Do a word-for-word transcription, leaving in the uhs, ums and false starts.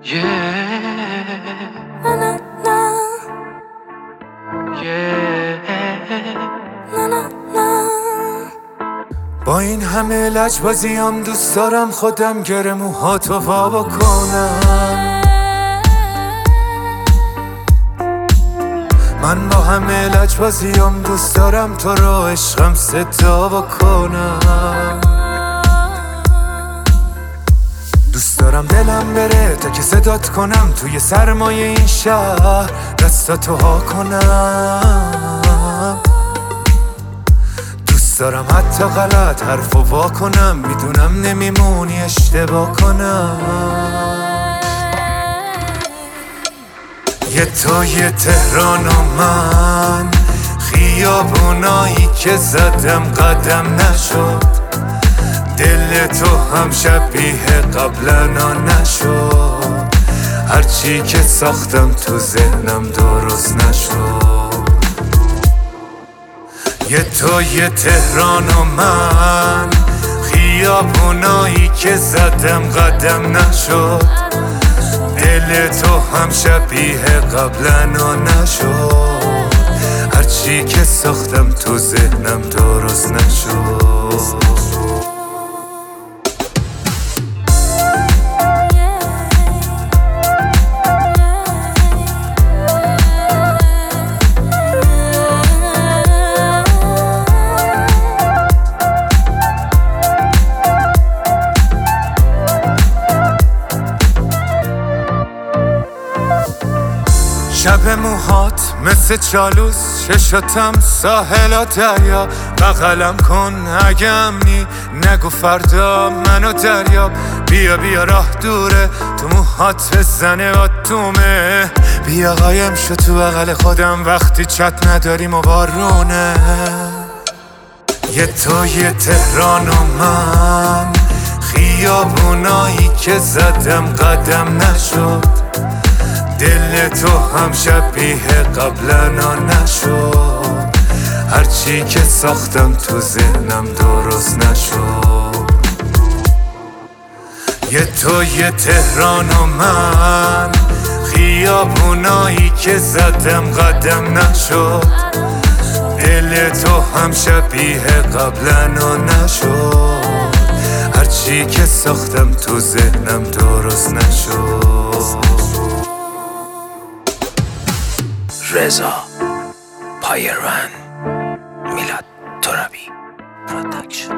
Yeah, Na na na, yeah. na na na. با این همه لجبازیم دوست دارم خودم گره موهاتو وا بکنم. من با همه لجبازیم دوست دارم تو رو عشقم صدا بکنم. دوست دارم دلم بره تا که صدات کنم توی سرمایه این شهر دستاتو ها کنم. دوست دارم حتی غلط حرفو وا کنم، میدونم نمیمونی اشتباه کنم. یه تو یه تهران و من، خیابونایی که زدم قدم نشد. دل تو هم شبیه قبلنا نشد، هرچی که ساختم تو ذهنم درست نشد. یه تو یه تهران و من، خیابونایی که زدم قدم نشد. دل تو هم شبیه قبلنا نشد، هرچی که ساختم تو ذهنم درست نشد. شب موهات مثل چالوس، چشاتم ساحل و دریا. بغلم کن اگه امنی، نگو فردا منو دریاب. بیا بیا راه دوره، تو موهات بزنه آتومه. بیا قایم شو تو بغل خودم وقتی چت نداریم و بارونه. یه تو یه تهران و من، خیابونایی که زدم قدم نشد. دل تو هم شبیه قبلنا نشد، هرچی که ساختم تو ذهنم درست نشد. یه تو یه تهران و من، خیابونایی که زدم قدم نشد. دل تو هم شبیه قبلنا نشد، هرچی که ساختم تو ذهنم درست نشد. رضا پایرون، میلاد ترابی پروداکشن.